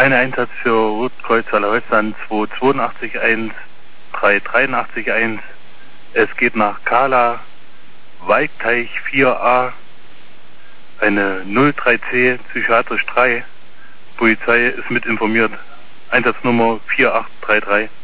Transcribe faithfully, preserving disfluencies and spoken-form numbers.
Ein Einsatz für Rotkreuz Allerhäusern zwei zwei acht eins drei drei acht eins. Es geht nach Kala, Waldteich vier a, eine null drei C, psychiatrisch drei. Polizei ist mit informiert. Einsatznummer vier acht drei drei.